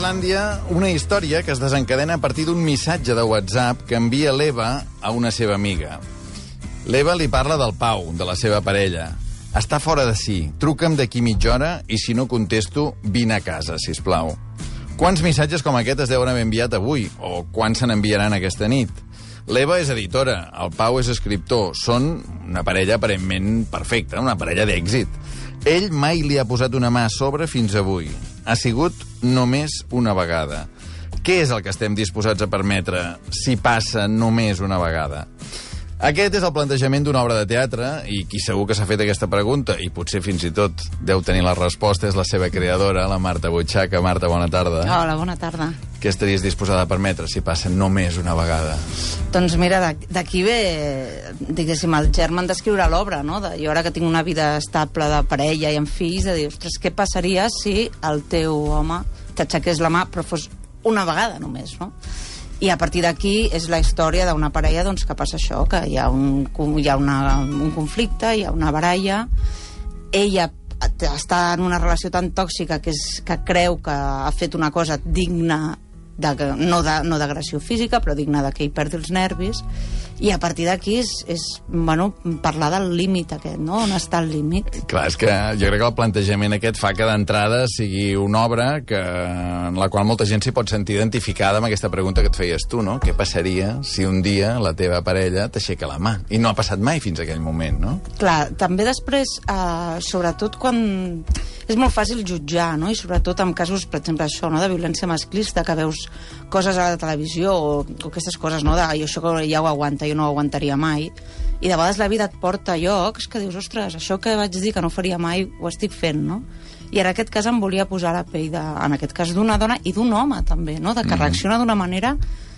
Islàndia una història que es desencadena a partir d'un missatge de WhatsApp que envia l'Eva a una seva amiga. L'Eva li parla del Pau, de la seva parella. Està fora de si. Truca'm d'aquí mitja hora i si no contesto, vine a casa, sisplau. Quants missatges com aquest es deuen haver enviat avui? O quants se n'enviaran aquesta nit? L'Eva és editora, el Pau és escriptor. Són una parella aparentment perfecta, una parella d'èxit. Ell mai li ha posat una mà a sobre fins avui. Ha sigut només una vegada. Què és el que estem disposats a permetre si passa només una vegada? Aquest és el plantejament d'una obra de teatre i qui segur que s'ha fet aquesta pregunta, i potser fins i tot deu tenir la resposta, és la seva creadora, la Marta Butxaca. Marta, bona tarda. Hola, bona tarda. Què estaries disposada a permetre si passa només una vegada? Doncs mira, d'aquí ve, diguéssim, el germen d'escriure l'obra, no? Jo ara que tinc una vida estable de parella i amb fills, de dir, ostres, què passaria si el teu home t'aixequés la mà, però fos una vegada només, no? I a partir d'aquí és la història d'una parella doncs, que passa això, que hi ha un conflicte, hi ha una baralla, ella està en una relació tan tòxica que creu que ha fet una cosa digna, no d'agressió física, però digna que hi perdi els nervis, i a partir d'aquí és parlar del límit aquest, no? On està el límit? Clar, és que jo crec que el plantejament aquest fa que d'entrada sigui una obra en la qual molta gent s'hi pot sentir identificada amb aquesta pregunta que et feies tu, no? Què passaria si un dia la teva parella t'aixeca la mà? I no ha passat mai fins a aquell moment, no? Clar, també després, sobretot quan... És molt fàcil jutjar, no? I sobretot en casos, per exemple, això, no? De violència masclista, que veus coses a la televisió o aquestes coses, no? Això ja ho aguanta, jo no ho aguantaria mai. I de vegades la vida et porta a llocs que dius, ostres, això que vaig dir que no faria mai, ho estic fent, no? I en aquest cas em volia posar la pell, en aquest cas, d'una dona i d'un home, també, no? De que reacciona d'una manera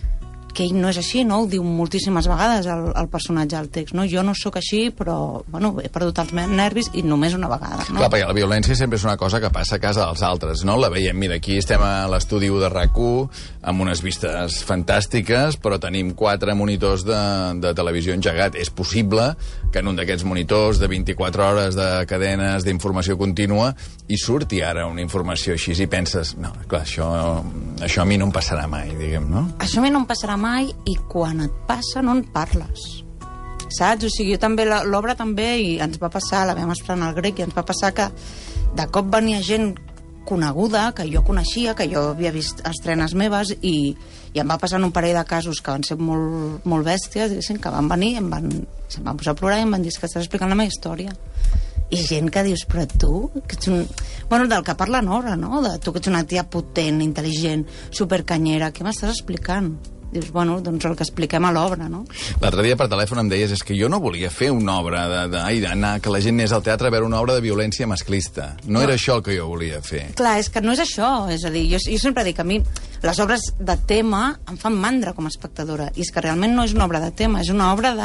que ell no és així, no? Ho diu moltíssimes vegades el personatge al text, no? Jo no sóc així, però, he perdut els nervis i només una vegada, no? Clar, perquè la violència sempre és una cosa que passa a casa dels altres, no? La veiem, mira, aquí estem a l'estudi de RAC1, amb unes vistes fantàstiques, però tenim 4 monitors de televisió engegat. És possible que en un d'aquests monitors de 24 hores de cadenes d'informació contínua hi surti ara una informació així i penses, no, clar, això a mi no em passarà mai, diguem, no? Això a mi no em passarà mai i quan et passa no en parles, saps? O sigui, jo també, l'obra també, i ens va passar, la vam estrenar en el Grec, i ens va passar que de cop venia gent coneguda, que jo coneixia, que jo havia vist estrenes meves, i em va passar en un parell de casos que van ser molt, molt bèsties, diguéssim, que van venir, se'm van posar a plorar i em van dir que estàs explicant la meva història. I gent que dius, però tu, que ets un... del que parla Nora, no? De tu que ets una tia potent, intel·ligent, supercanyera, què m'estàs explicant? Dius, doncs el que expliquem a l'obra, no? L'altre dia per telèfon em deies, és que jo no volia fer una obra d'anar, que la gent anés al teatre a veure una obra de violència masclista. No era això el que jo volia fer. Clar, és que no és això. És a dir, jo sempre dic que a mi les obres de tema em fan mandra com a espectadora. I és que realment no és una obra de tema, és una obra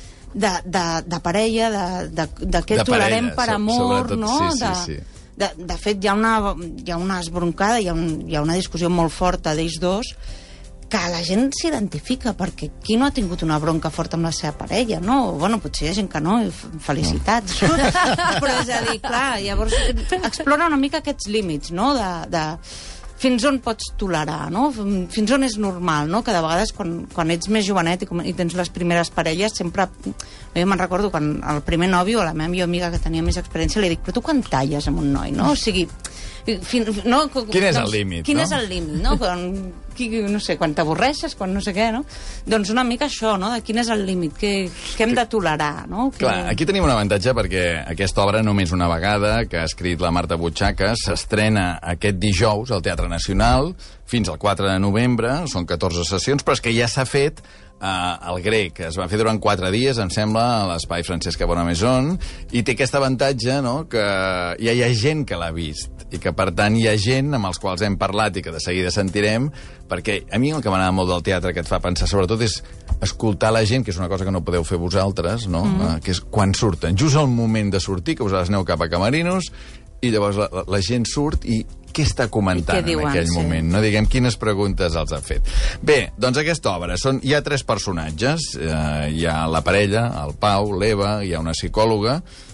de parella, de què tolerem per amor, sobretot, no? Sí. De fet, hi ha una esbroncada, hi ha una discussió molt forta d'ells dos, que la gent s'identifica, perquè qui no ha tingut una bronca forta amb la seva parella, no? Potser hi ha gent que no, felicitats. Però és a dir, clar, llavors explora una mica aquests límits, no? De fins on pots tolerar, no? Fins on és normal, no? Que de vegades quan ets més jovenet i tens les primeres parelles, sempre... Jo me'n recordo quan el primer nòvio, a la meva millor amiga que tenia més experiència, li dic, però tu quan talles amb un noi, no? O sigui... Quin és el límit, no? Quin és el límit, no? No sé, quan t'avorreixes, quan no sé què, no? Doncs una mica això, no? De quin és el límit, què hem de tolerar, no? Clar, aquí tenim un avantatge perquè aquesta obra només una vegada, que ha escrit la Marta Butxaca, s'estrena aquest dijous al Teatre Nacional fins al 4 de novembre, són 14 sessions, però és que ja s'ha fet al Grec, es va fer durant 4 dies, em sembla, a l'Espai Francesca Bonamaison, i té aquest avantatge, no?, que ja hi ha gent que l'ha vist, i que, per tant, hi ha gent amb els quals hem parlat i que de seguida sentirem, perquè a mi el que m'agrada molt del teatre, que et fa pensar, sobretot, és escoltar la gent, que és una cosa que no podeu fer vosaltres, no?, que és quan surten, just al moment de sortir, que vosaltres aneu cap a Camerinos, i llavors la gent surt i què està comentant en aquell moment? No diguem quines preguntes els ha fet. Bé, doncs aquesta obra, hi ha 3 personatges, hi ha la parella, el Pau, l'Eva, hi ha una psicòloga,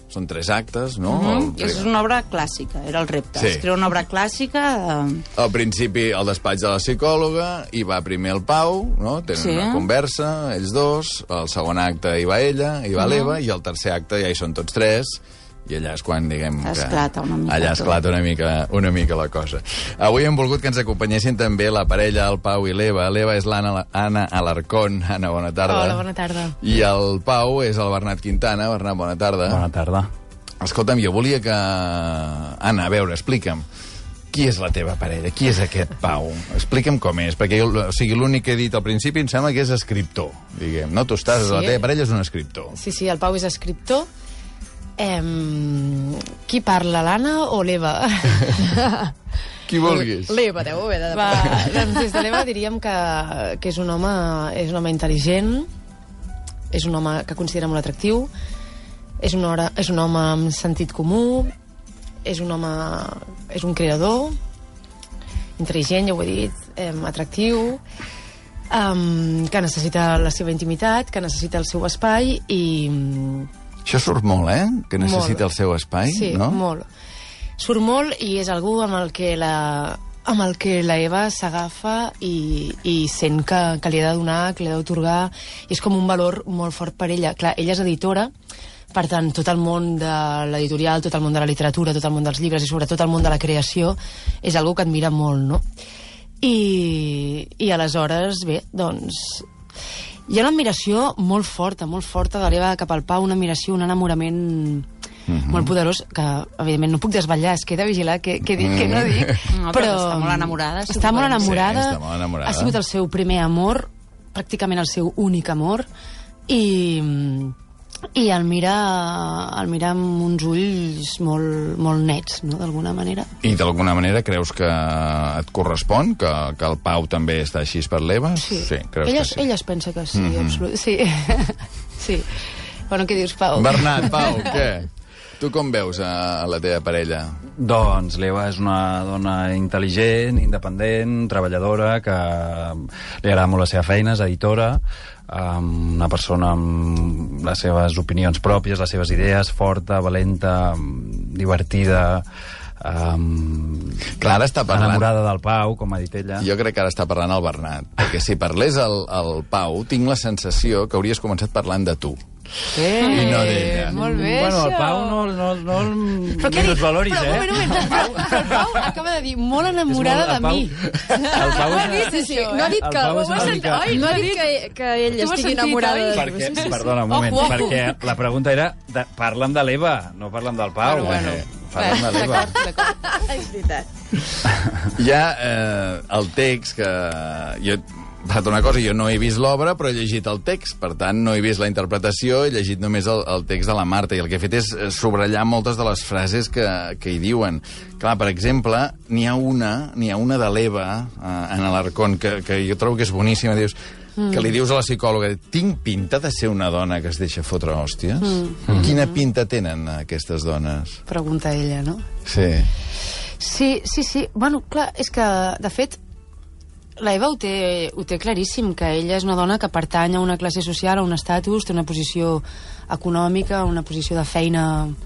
són 3 actes, no? És una obra clàssica, era el repte. Sí. Escriure una obra clàssica... Al principi, al despatx de la psicòloga, hi va primer el Pau, no? Tenen una conversa, ells dos, al segon acte hi va ella, hi va l'Eva, i al tercer acte ja hi són tots 3, i allà és quan, diguem, esclata una mica. Allà esclata una mica la cosa. Avui hem volgut que ens acompanyessin també la parella, el Pau i l'Eva. L'Eva és l'Anna Alarcón. Anna, bona tarda. Hola, bona tarda. I el Pau és el Bernat Quintana. Bernat, bona tarda. Bona tarda. Escolta'm, jo volia que... Anna, a veure, explica'm. Qui és la teva parella? Qui és aquest Pau? Explica'm com és, perquè l'únic que he dit al principi em sembla que és escriptor, diguem, no? La teva parella és un escriptor. Sí, el Pau és escriptor. Qui parla, l'Anna o l'Eva? Qui vulguis. L'Eva, deu haver de... Doncs des de l'Eva diríem que és un home intel·ligent, és un home que considera molt atractiu, és un home amb sentit comú, és un creador, intel·ligent, ja ho he dit, atractiu, que necessita la seva intimitat, que necessita el seu espai i... Això surt molt, que necessita el seu espai, no? Sí, molt. Surt molt i és algú amb el que la Eva s'agafa i sent que li ha de donar, que li ha d'atorgar, i és com un valor molt fort per ella. Clar, ella és editora, per tant, tot el món de l'editorial, tot el món de la literatura, tot el món dels llibres i sobretot el món de la creació és algú que admira molt, no? I aleshores, bé, doncs... Hi ha una admiració molt forta de l'Eva cap al Pau, una admiració, un enamorament molt poderós, que evidentment no puc desvetllar, es queda vigilar què dic, què no dic. No, però està molt enamorada. Està molt enamorada, sí, està molt enamorada. Ha sigut el seu primer amor, pràcticament el seu únic amor, i el mira amb uns ulls molt nets, no?, d'alguna manera. I d'alguna manera creus que et correspon, que el Pau també està així per l'Eva? Sí. Creus que sí? Ella es pensa que sí, absolut. Sí. Sí. Bueno, què dius, Pau? Bernat, Pau, què? Tu com veus a la teva parella? Doncs l'Eva és una dona intel·ligent, independent, treballadora, que li agrada molt la seva feina, és editora, una persona amb les seves opinions pròpies, les seves idees, forta, valenta, divertida, Clar, ara està parlant... enamorada del Pau, com ha dit ella. Jo crec que ara està parlant el Bernat, perquè si parlés el Pau, tinc la sensació que hauries començat parlant de tu. I no d'ella. Molt bé, bueno, el això. Pau no el valoris, però el Pau acaba de dir molt enamorada de mi. El Pau és no ha dit que... no ha dit que ell estigui enamorada de tu. Perdona, un moment, perquè la pregunta era parla'm de l'Eva, no parla'm del Pau. Parlem de l'Eva. És veritat. Hi ha el text que... Per una cosa, jo no he vist l'obra, però he llegit el text. Per tant, no he vist la interpretació, he llegit només el text de la Marta. I el que he fet és subratllar moltes de les frases que hi diuen. Clar, per exemple, n'hi ha una de l'Eva, en Alarcón, que jo trobo que és boníssima. Dius, que li dius a la psicòloga, tinc pinta de ser una dona que es deixa fotre hòsties? Quina pinta tenen aquestes dones? Pregunta ella, no? Sí. Sí. Bueno, clar, és que, de fet, la Eva ho té claríssim, que ella és una dona que pertany a una classe social, a un estatus, té una posició econòmica, una posició de feina,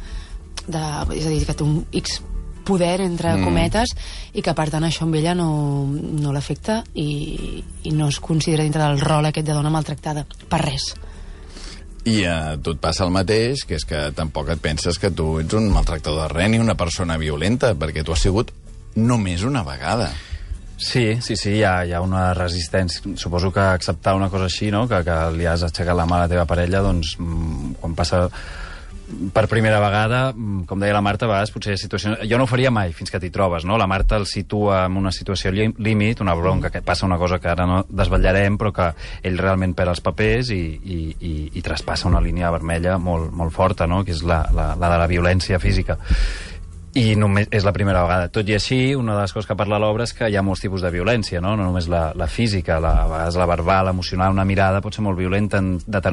és a dir, que té un X poder, entre cometes, i que, per tant, això amb ella no l'afecta i no es considera dintre del rol aquest de dona maltractada, per res. I a tu et passa el mateix, que és que tampoc et penses que tu ets un maltractador de res ni una persona violenta, perquè tu has sigut només una vegada. Sí, hi ha una resistència. Suposo que acceptar una cosa així, no?, que li has aixecat la mà a la teva parella, doncs, quan passa per primera vegada, com deia la Marta, a vegades potser situacions... Jo no ho faria mai fins que t'hi trobes, no? La Marta el situa en una situació límit, una bronca, que passa una cosa que ara no desvetllarem, però que ell realment perd els papers i traspassa una línia vermella molt forta, no?, que és la de la violència física. I només és la primera vegada. Tot i així, una de les coses que parla l'obra és que hi ha molts tipus de violència, no només la física, a vegades la verbal, emocional, una mirada pot ser molt violenta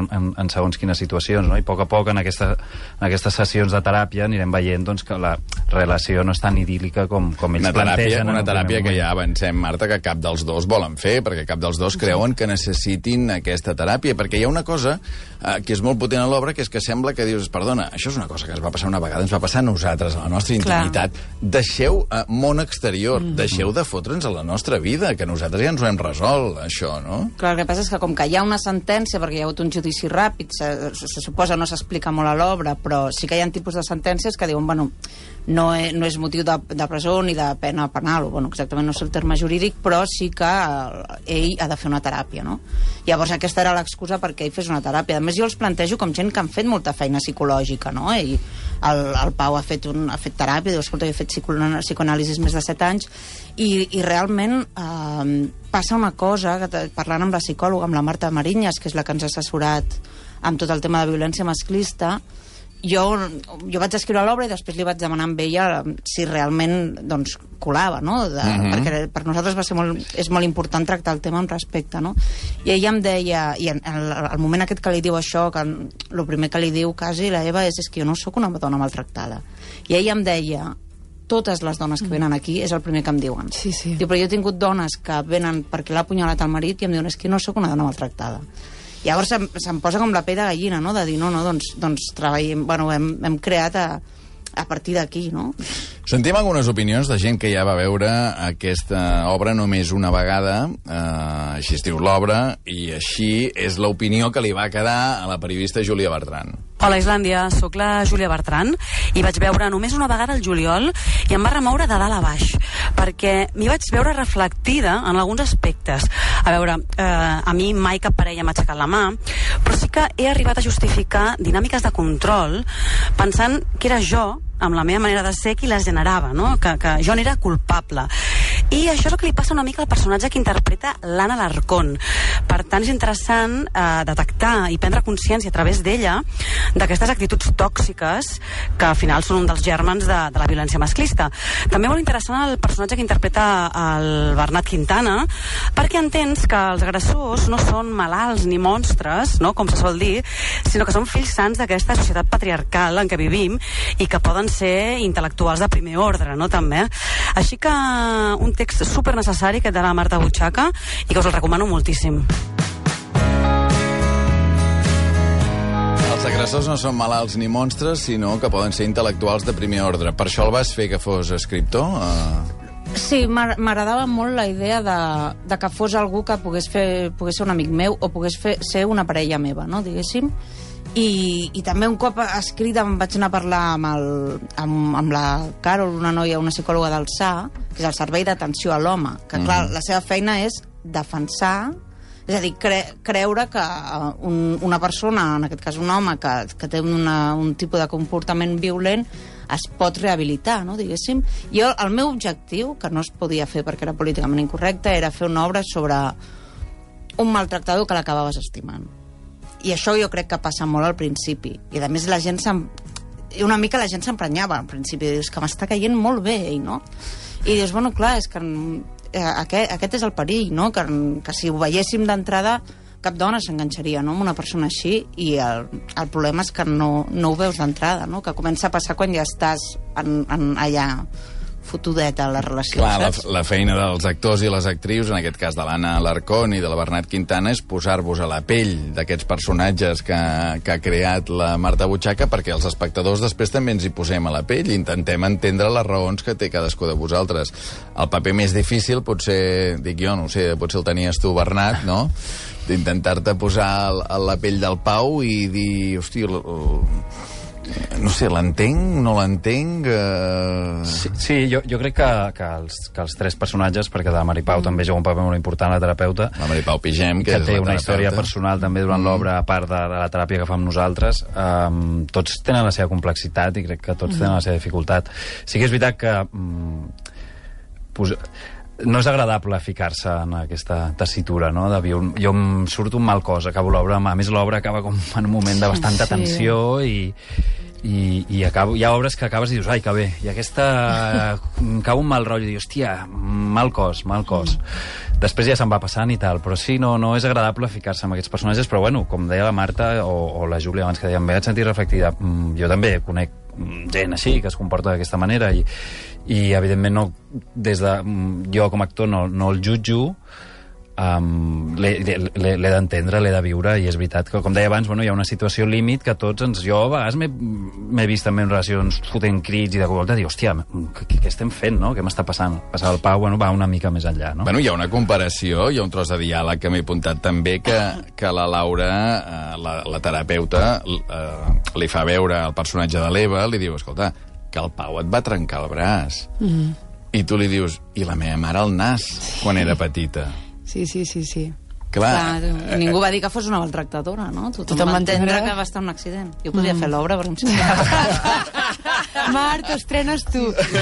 en segons quines situacions, no? I a poc, en aquestes sessions de teràpia anirem veient doncs, que la relació no és tan idíl·lica com ells plantegen. Una teràpia que ja avancem, Marta, que cap dels dos volen fer, perquè cap dels dos creuen que necessitin aquesta teràpia, perquè hi ha una cosa que és molt potent a l'obra, que és que sembla que dius, perdona, això és una cosa que ens va passar una vegada, ens va passar a nosaltres, a la nostra intimitat. Deixeu món exterior, deixeu de fotre'ns a la nostra vida, que nosaltres ja ens ho hem resolt, això, no? Clar, el que passa és que com que hi ha una sentència, perquè hi ha hagut un judici ràpid, se suposa, no s'explica molt a l'obra, però sí que hi ha tipus de sentències que diuen, bueno, no és motiu de presó ni de pena penal, o bueno, exactament no és el terme jurídic, però sí que ell ha de fer una teràpia, no? Llavors aquesta era l'excusa perquè ell fes una teràpia. A més, jo els plantejo com gent que han fet molta feina psicològica, no? I el Pau ha fet teràpia, diu, escolta, jo he fet psicoanàlisis més de 7 anys, i realment passa una cosa, parlant amb la psicòloga, amb la Marta Marinyes, que és la que ens ha assessorat amb tot el tema de violència masclista. Jo vaig escriure l'obra i després li vaig demanar amb ella si realment doncs, colava, no? Perquè per nosaltres és molt important tractar el tema amb respecte, no? I ella em deia, i al moment aquest que li diu això, que el primer que li diu quasi la Eva és que jo no sóc una dona maltractada. I ella em deia, totes les dones que venen aquí és el primer que em diuen. Sí. Diu, però jo he tingut dones que venen perquè l'ha apunyalat el marit i em diuen, és que no sóc una dona maltractada. Llavors se'm posa com la pell de gallina, no? De dir, doncs treballem, bueno, hem creat a partir d'aquí, no? Sentim algunes opinions de gent que ja va veure aquesta obra només una vegada, així es diu l'obra, i així és l'opinió que li va quedar a la periodista Júlia Bertran. Hola, Islàndia, sóc la Júlia Bertran i vaig veure només una vegada el juliol i em va remoure de dalt a baix perquè m'hi vaig veure reflectida en alguns aspectes. A veure, a mi mai cap parella m'ha aixecat la mà, però sí que he arribat a justificar dinàmiques de control pensant que era jo, amb la meva manera de ser, qui les generava, no? Que jo n'era culpable. I això és el que li passa una mica al personatge que interpreta l'Anna Larcón. Per tant, és interessant detectar i prendre consciència a través d'ella d'aquestes actituds tòxiques que al final són un dels gèrmens de la violència masclista. També molt interessant el personatge que interpreta el Bernat Quintana, perquè entens que els agressors no són malalts ni monstres, no? Com se sol dir, sinó que són fills sants d'aquesta societat patriarcal en què vivim i que poden ser intel·lectuals de primer ordre, no? També. Així que un text super necessari aquest de la Marta Butxaca i que us el recomano moltíssim. Els agressors no són malalts ni monstres, sinó que poden ser intel·lectuals de primer ordre. Per això el vas fer que fos escriptor? Sí, m'agradava molt la idea de que fos algú que pogués ser un amic meu o pogués ser una parella meva, no, diguéssim. I també un cop escrit em vaig anar a parlar amb la Carol, una noia, una psicòloga del SA, que és el Servei d'Atenció a l'Home, que clar, la seva feina és defensar, és a dir, creure que una persona, en aquest cas un home, que té un tipus de comportament violent, es pot rehabilitar, no, diguéssim. El meu objectiu, que no es podia fer perquè era políticament incorrecte, era fer una obra sobre un maltractador que l'acabaves estimant. I això jo crec que passa molt al principi. I a més la gent una mica la gent s'emprenyava al principi. Dius que m'està caient molt bé ell, no? I dius, bueno, clar, és que aquest és el perill, no? Que si ho veiéssim d'entrada cap dona s'enganxaria, no?, amb una persona així, i el problema és que no ho veus d'entrada, no? Que comença a passar quan ja estàs allà fotudeta a la relació. Clar, la feina dels actors i les actrius, en aquest cas de l'Anna Larcón i de la Bernat Quintana, és posar-vos a la pell d'aquests personatges que ha creat la Marta Butxaca, perquè els espectadors després també ens hi posem a la pell i intentem entendre les raons que té cadascú de vosaltres. El paper més difícil potser, dic jo, no sé, potser el tenies tu, Bernat, no?, d'intentar-te posar a la pell del Pau i dir, hòstia, no sé, l'entenc, no l'entenc... Sí, jo crec que els tres personatges, perquè la Mari Pau també juga un paper molt important, la terapeuta, la Mari Pau Pigem, que té una història personal també durant l'obra, a part de la teràpia que fem nosaltres, tots tenen la seva complexitat i crec que tots tenen la seva dificultat. Sí que és veritat que no és agradable ficar-se en aquesta tessitura, no? Jo em surto un mal cos, acabo l'obra, a més l'obra acaba com en un moment de bastanta tensió i i hi ha obres que acabes i dius, ai, que bé, i aquesta cau un mal rotllo, i dius, hòstia, mal cos. Després ja se'n va passant i tal, però sí, no és agradable ficar-se amb aquests personatges, però bueno, com deia la Marta o la Júlia abans, que deia, em vaig sentir reflectida. Jo també conec gent així, que es comporta d'aquesta manera, i evidentment jo com a actor no el jutjo, l'he d'entendre, l'he de viure, i és veritat que, com deia abans, hi ha una situació límit que tots jo a vegades m'he vist també en relacions fotent crits i de volta dir, hòstia, què estem fent, no? Què m'està passant? Passar el Pau, va una mica més enllà, no? Hi ha una comparació, hi ha un tros de diàleg que m'he apuntat també, que la Laura, la terapeuta, li fa veure al personatge de l'Eva, li diu, escolta, que el Pau et va trencar el braç. I tu li dius, i la meva mare el nas, quan era petita. Sí. Clar. Ningú va dir que fos una maltractadora, no? Tothom va entendre que va estar un accident. Jo podria fer l'obra, perquè em sembla... Marta, estrenes tu.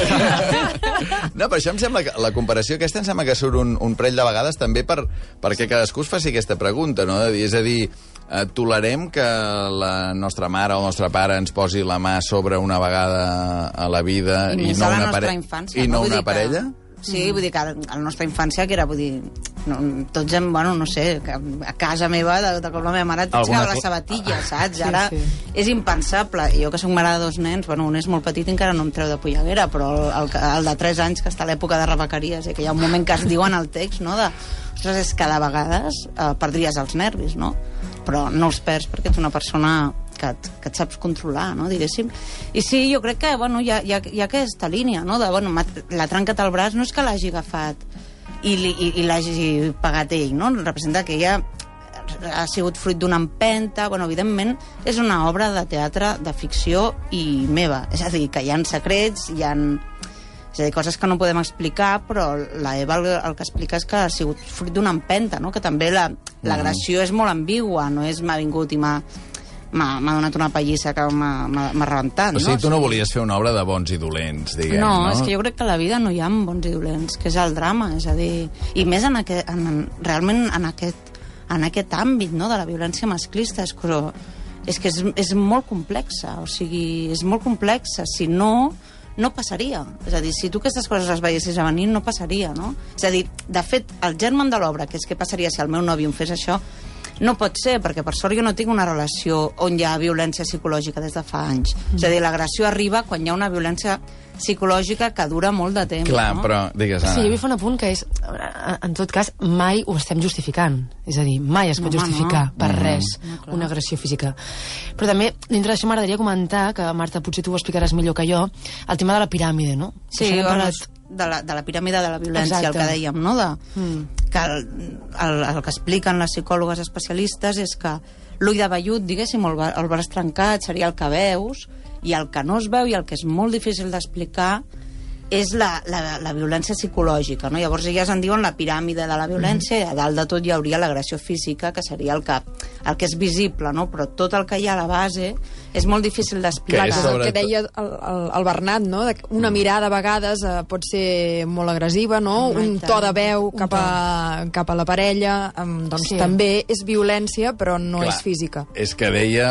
No, però això em sembla que la comparació aquesta em sembla que surt un parell de vegades també perquè cadascú es faci aquesta pregunta, no? És a dir, tolerem que la nostra mare o el nostre pare ens posi la mà sobre una vegada a la vida i no una parella? Sí, vull dir que a la nostra infància, que era, vull dir, tots hem, no sé, que a casa meva, de com la meva mare, et ficava les sabatilles, saps? Ara és impensable. Jo, que soc mare de 2 nens, un és molt petit i encara no em treu de polleguera, però el de 3 anys, que està a l'època de rebequeries, que hi ha un moment que es diu en el text, no?, ostres, és que de vegades perdries els nervis, no? Però no els perds perquè ets una persona que et saps controlar, no?, diguéssim. I sí, jo crec que, hi ha aquesta línia, no?, de, l'ha trencat el braç, no és que l'hagi agafat i l'hagi pagat ell, no? Representa que ella ha sigut fruit d'una empenta, evidentment, és una obra de teatre, de ficció i meva. És a dir, que hi ha secrets, hi ha... És a dir, coses que no podem explicar, però la Eva el que explica és que ha sigut fruit d'una empenta, no?, que també l'agressió és molt ambigua, no és m'ha vingut i m'ha donat una pallissa que m'ha rebentat, no? O sigui, tu no volies fer una obra de bons i dolents, diguem, no? No, és que jo crec que a la vida no hi ha bons i dolents, que és el drama, és a dir... I més realment en aquest àmbit, no?, de la violència masclista, és que és molt complexa, o sigui, és molt complexa, si no passaria. És a dir, si tu aquestes coses les veiessis a venir, no passaria, no? És a dir, de fet, el germen de l'obra, que és què passaria si el meu nòvio em fes això, no pot ser, perquè per sort jo no tinc una relació on hi ha violència psicològica des de fa anys. És a dir, l'agressió arriba quan hi ha una violència psicològica que dura molt de temps. Clar, no? Però digues, Anna. Sí, jo vull fer un apunt que és, en tot cas, mai ho estem justificant. És a dir, mai es pot justificar per res una agressió física. Però també, dintre d'això m'agradaria comentar, que Marta, potser tu ho explicaràs millor que jo, el tema de la piràmide, no? Sí, de la piràmide de la violència, el que dèiem, no? Que el que expliquen les psicòlogues especialistes és que l'ull de vellut, diguéssim, el braç trencat seria el que veus, i el que no es veu i el que és molt difícil d'explicar és la violència psicològica, no? Llavors elles en diuen la piràmide de la violència, i a dalt de tot hi hauria l'agressió física, que seria el que és visible, no? Però tot el que hi ha a la base és molt difícil d'explicar. Que és el que deia el Bernat, no? Una mirada a vegades pot ser molt agressiva, no? Un to de veu cap a la parella, doncs també és violència, però no és física. És que deia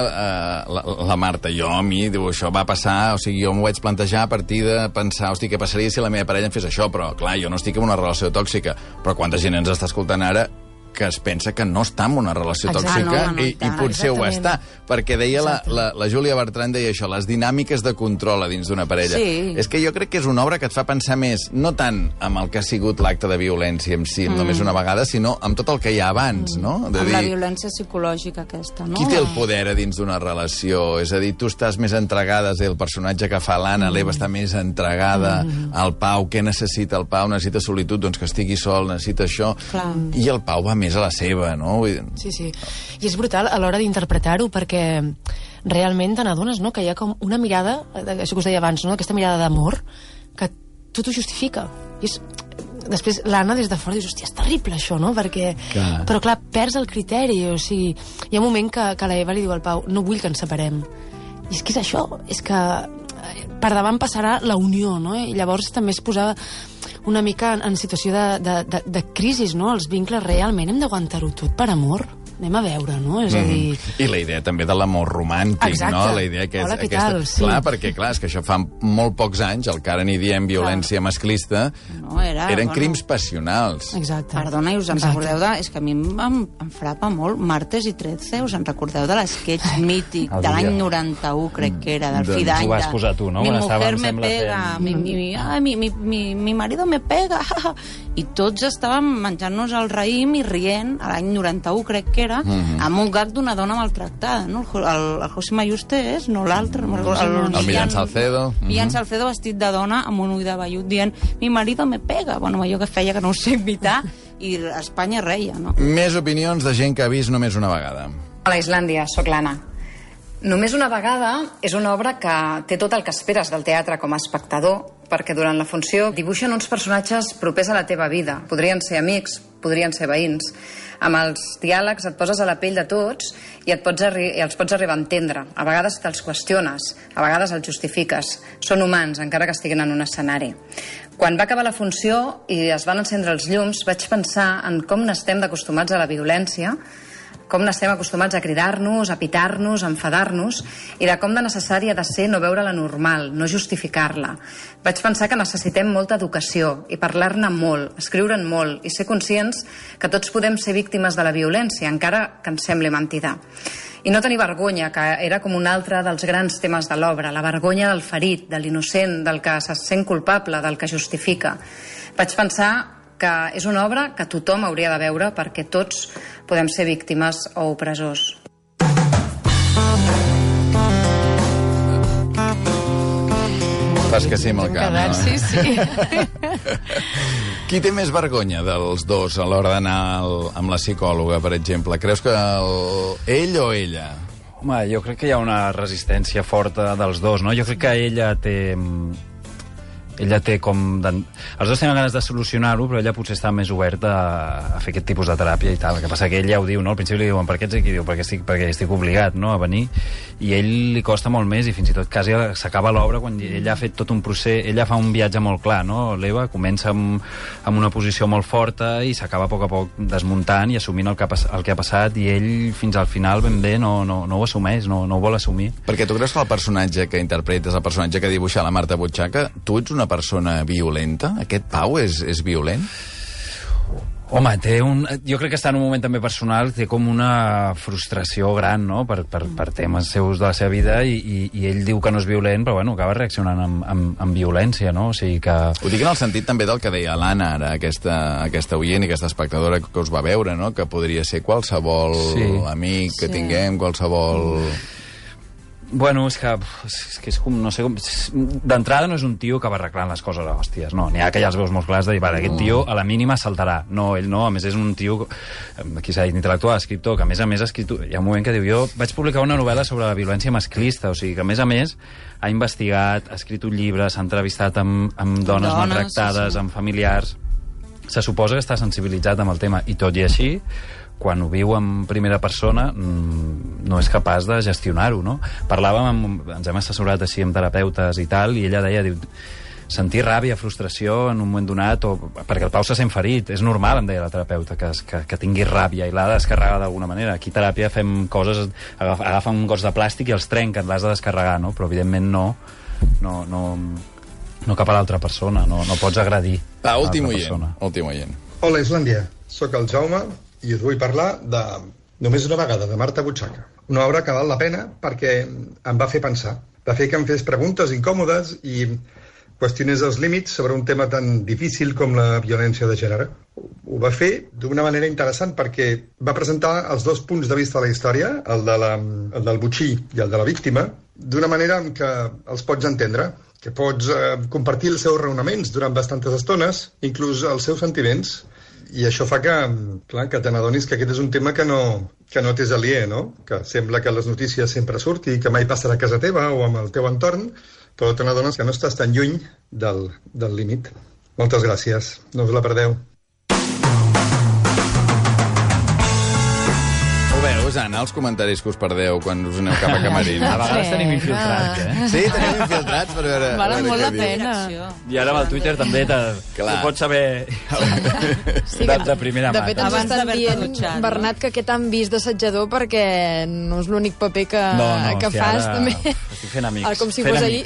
la Marta, a mi, diu, això va passar, o sigui, jo m'ho vaig plantejar a partir de pensar, hosti, què passaria si la meva parella em fes això? Però, clar, jo no estic en una relació tòxica, però quanta gent ens està escoltant ara que es pensa que no està en una relació tòxica i potser ho està, perquè deia la Júlia Bertran, deia això, les dinàmiques de control a dins d'una parella. És que jo crec que és una obra que et fa pensar més, no tant amb el que ha sigut l'acte de violència en si, només una vegada, sinó amb tot el que hi ha abans, no? Amb la violència psicològica aquesta, no? Qui té el poder a dins d'una relació? És a dir, tu estàs més entregada, el personatge que fa l'Anna, l'Eva està més entregada al Pau. Què necessita el Pau? Necessita solitud, doncs que estigui sol, necessita això. I el Pau va més a la seva, no? Sí. I és brutal a l'hora d'interpretar-ho, perquè realment te n'adones, no?, que hi ha com una mirada, això que us deia abans, no?, aquesta mirada d'amor, que tot ho justifica. I després l'Anna des de fora dius, hòstia, és terrible això, no?, perquè... Però clar, perds el criteri, o sigui, hi ha un moment que la Eva li diu al Pau, no vull que ens separem. I és que és això, és que per davant passarà la unió, no?, i llavors també es posava una mica en situació de crisi, no?, els vincles realment hem d'aguantar-ho tot per amor? anem a veure, no? És a dir... I la idea també de l'amor romàntic, exacte. no? La idea que és hola, aquesta... tal? Sí. Clar, perquè clar, és que això fa molt pocs anys, el que ara n'hi diem violència masclista, eren crims passionals. Exacte. Perdona, i us en recordeu de... És que a mi em frapa molt Martes i 13, us en recordeu de l'esquetx mític de l'any 91, crec que era, del Fidany. Ho vas posar tu, no? Mi mujer me pega, mi marido me pega. I tots estàvem menjant-nos el raïm i rient, a l'any 91, crec que era, amb un gag d'una dona maltractada, no? El José Mayuste és, no l'altre. El Millán Salcedo. Millán Salcedo vestit de dona amb un ull de vellut dient mi marido me pega. Bueno, allò que feia que no ho sé imitar i Espanya reia, no? Més opinions de gent que ha vist només una vegada. Hola, Islàndia, sóc l'Anna. Només una vegada és una obra que té tot el que esperes del teatre com a espectador, perquè durant la funció dibuixen uns personatges propers a la teva vida. Podrien ser amics, podrien ser veïns. Amb els diàlegs et poses a la pell de tots i els pots arribar a entendre. A vegades te'ls qüestiones, a vegades els justifiques. Són humans, encara que estiguin en un escenari. Quan va acabar la funció i es van encendre els llums, vaig pensar en com n'estem acostumats a la violència, com n'estem acostumats a cridar-nos, a pitar-nos, a enfadar-nos, i de com de necessària ha de ser no veure-la normal, no justificar-la. Vaig pensar que necessitem molta educació i parlar-ne molt, escriure'n molt i ser conscients que tots podem ser víctimes de la violència, encara que ens sembli mentida. I no tenir vergonya, que era com un altre dels grans temes de l'obra, la vergonya del ferit, de l'innocent, del que se sent culpable, del que justifica. Vaig pensar que és una obra que tothom hauria de veure perquè tots podem ser víctimes o opressors. Fas que sí amb el cap, no? Sí, sí. Qui té més vergonya dels dos a l'hora d'anar amb la psicòloga, per exemple? Creus que ell o ella? Home, jo crec que hi ha una resistència forta dels dos, no? Jo crec que ella té com... Els dos tenen ganes de solucionar-ho, però ella potser està més oberta a fer aquest tipus de teràpia i tal. El que passa que ell ja ho diu, no? Al principi li diuen per què ets aquí? Diu, perquè estic obligat, no?, a venir. I a ell li costa molt més i fins i tot quasi s'acaba l'obra quan ella ha fet tot un procés... Ella fa un viatge molt clar, no? L'Eva comença amb una posició molt forta i s'acaba a poc desmuntant i assumint el que ha passat, i ell fins al final ben bé no ho assumeix, no ho vol assumir. Perquè tu creus que el personatge que interpretes, el personatge que dibuixa la Marta Butxaca, tu ets una persona violenta? Aquest Pau és violent? Home, jo crec que està en un moment també personal, té com una frustració gran, no?, per temes seus de la seva vida, i ell diu que no és violent, però bueno, acaba reaccionant amb violència, no? O sigui que... Ho dic en el sentit també del que deia l'Anna ara, aquesta oient i aquesta espectadora que us va veure, no?, que podria ser qualsevol amic que tinguem, qualsevol... Bueno, és que és com, no sé com... D'entrada no és un tio que va arreglant les coses a hòsties, no. N'hi ha que ja els veus molt clars de dir, vale, aquest tio a la mínima saltarà. No, ell no, a més és un tio, aquí s'ha dit intel·lectual, escriptor, que a més ha escrit... Hi ha un moment que diu, jo vaig publicar una novel·la sobre la violència masclista, o sigui que a més ha investigat, ha escrit un llibre, s'ha entrevistat amb dones maltractades, amb familiars... Se suposa que està sensibilitzat amb el tema, i tot i així, quan ho viu en primera persona, no és capaç de gestionar-ho, no? Ens hem assessorat així amb terapeutes i tal, i ella deia, sentir ràbia, frustració en un moment donat, perquè el Pau se sent ferit, és normal, em deia la terapeuta, que tingui ràbia i l'ha de descarregar d'alguna manera. Aquí a teràpia fem coses, agafen un gos de plàstic i els trenquen, l'has de descarregar, no? Però evidentment no cap a l'altra persona, no pots agredir a l'altra persona. Últim oient. Hola, Islàndia. Soc el Jaume i us vull parlar de Només una vegada, de Marta Butxaca. Una obra que val la pena perquè em va fer pensar. Va fer que em fes preguntes incòmodes i qüestionés els límits sobre un tema tan difícil com la violència de gènere. Ho va fer d'una manera interessant perquè va presentar els dos punts de vista de la història, el del botxí i el de la víctima, d'una manera en què els pots entendre, que pots compartir els seus raonaments durant bastantes estones, inclús els seus sentiments, i això fa que te n'adonis que aquest és un tema que no t'és aliè, no? Que sembla que les notícies sempre surti i que mai passarà a casa teva o amb el teu entorn, però te n'adones que no estàs tan lluny del límit. Moltes gràcies, no us la perdeu. Ho veus, posant els comentaris que us perdeu quan us aneu cap a camerins? A vegades tenim infiltrats, Sí, tenim infiltrats per veure... Val molt la què diu. pena. I ara amb el Twitter també ho pots saber de primera mà. De fet, ens Abans estan d'haver-te dient, dutxat, no? Bernat, que aquest han vist d'assetjador perquè no és l'únic paper que fas, també. Estic fent amics. Com si fos ahir.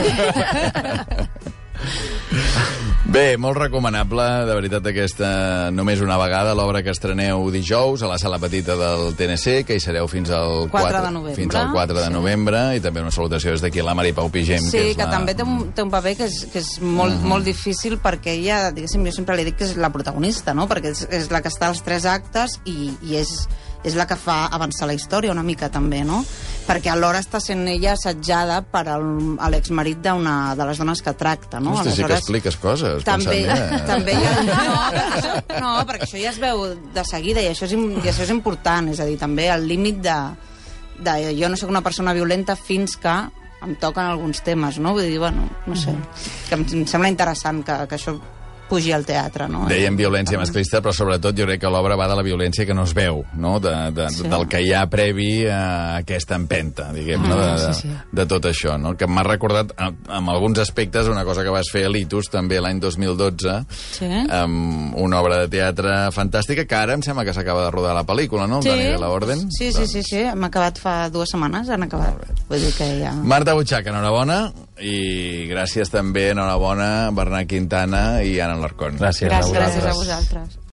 Bé, molt recomanable, de veritat, aquesta Només una vegada, l'obra que estreneu dijous a la Sala Petita del TNC, que hi sereu fins al 4 de novembre. Fins al 4 de novembre, i també una salutació des d'aquí a la Mari Pau Pigem. Sí, que també té un paper que és molt difícil, perquè ella, diguéssim, jo sempre li dic que és la protagonista, no? Perquè és la que està als 3 actes i és la que fa avançar la història una mica també, no? Perquè alhora està sent ella assetjada per l'exmarit d'una de les dones que tracta, no? Hosti, sí que expliques coses. També hi ha... No, perquè això ja es veu de seguida i això és important, és a dir, també el límit de jo no soc una persona violenta fins que em toquen alguns temes, no? Vull dir, bueno, no sé, que em sembla interessant que això pugi al teatre, no? Dèiem violència masclista, però sobretot jo crec que l'obra va de la violència que no es veu, no? Del que hi ha previ a aquesta empenta, diguem, no? De tot això, no? Que m'ha recordat, en alguns aspectes, una cosa que vas fer a Litus, també l'any 2012, amb una obra de teatre fantàstica, que ara em sembla que s'acaba de rodar la pel·lícula, no? El Dani de la Orden. Sí, hem acabat fa 2 setmanes, han acabat. Vull dir que ja... Marta Butxaca, enhorabona, i gràcies també, enhorabona, Bernat Quintana i Anna Larcón. Gràcies a vosaltres. Gràcies a vosaltres.